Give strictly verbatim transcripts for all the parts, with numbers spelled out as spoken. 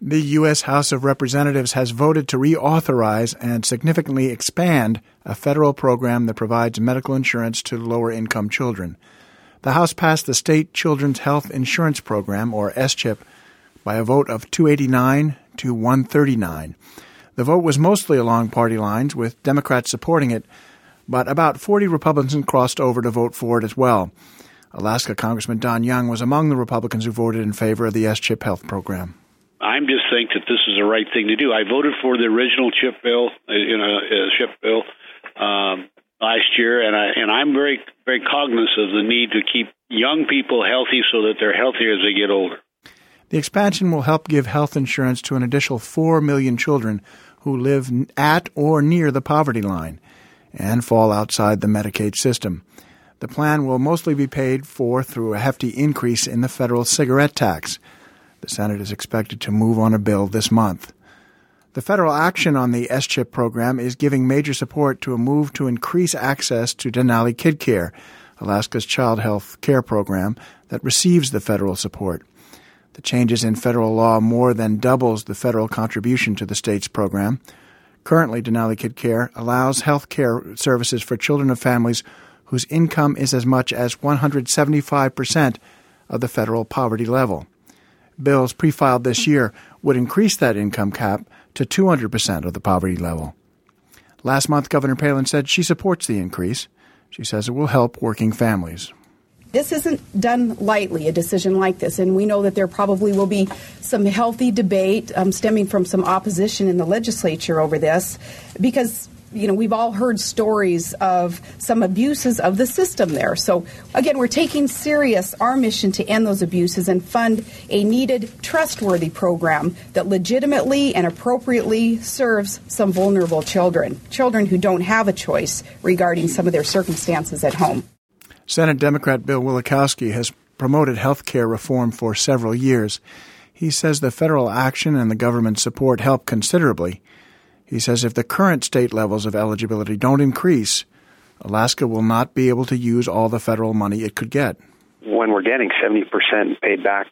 The U S House of Representatives has voted to reauthorize and significantly expand a federal program that provides medical insurance to lower-income children. The House passed the State Children's Health Insurance Program, or S CHIP, by a vote of two eighty-nine to one thirty-nine. The vote was mostly along party lines, with Democrats supporting it, but about forty Republicans crossed over to vote for it as well. Alaska Congressman Don Young was among the Republicans who voted in favor of the S CHIP health program. I just think that this is the right thing to do. I voted for the original CHIP bill, you know, uh, CHIP bill um, last year, and I and I'm very very cognizant of the need to keep young people healthy so that they're healthier as they get older. The expansion will help give health insurance to an additional four million children who live at or near the poverty line and fall outside the Medicaid system. The plan will mostly be paid for through a hefty increase in the federal cigarette tax. The Senate is expected to move on a bill this month. The federal action on the S CHIP program is giving major support to a move to increase access to Denali Kid Care, Alaska's child health care program that receives the federal support. The changes in federal law more than doubles the federal contribution to the state's program. Currently, Denali Kid Care allows health care services for children of families whose income is as much as one hundred seventy-five percent of the federal poverty level. Bills pre-filed this year would increase that income cap to two hundred percent of the poverty level. Last month, Governor Palin said she supports the increase. She says it will help working families. This isn't done lightly, a decision like this, and we know that there probably will be some healthy debate um, stemming from some opposition in the legislature over this, because you know, we've all heard stories of some abuses of the system there. So, again, we're taking serious our mission to end those abuses and fund a needed, trustworthy program that legitimately and appropriately serves some vulnerable children, children who don't have a choice regarding some of their circumstances at home. Senate Democrat Bill Wielechowski has promoted health care reform for several years. He says the federal action and the government support help considerably. He says if the current state levels of eligibility don't increase, Alaska will not be able to use all the federal money it could get. When we're getting seventy percent paid back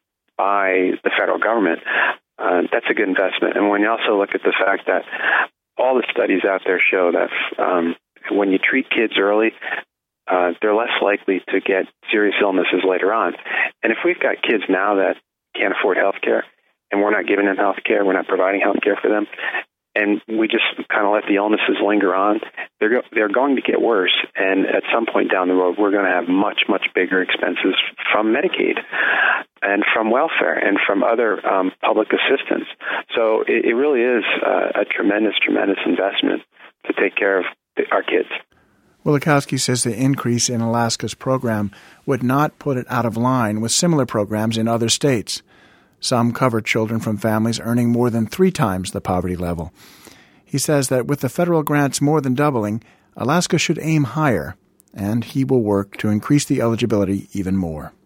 by the federal government, uh, that's a good investment. And when you also look at the fact that all the studies out there show that um, when you treat kids early, uh, they're less likely to get serious illnesses later on. And if we've got kids now that can't afford health care, and we're not giving them health care, we're not providing health care for them, and we just kind of let the illnesses linger on, they're go- they're going to get worse. And at some point down the road, we're going to have much, much bigger expenses from Medicaid and from welfare and from other um, public assistance. So it, it really is uh, a tremendous, tremendous investment to take care of the, our kids. Wielechowski says the increase in Alaska's program would not put it out of line with similar programs in other states. Some cover children from families earning more than three times the poverty level. He says that with the federal grants more than doubling, Alaska should aim higher, and he will work to increase the eligibility even more.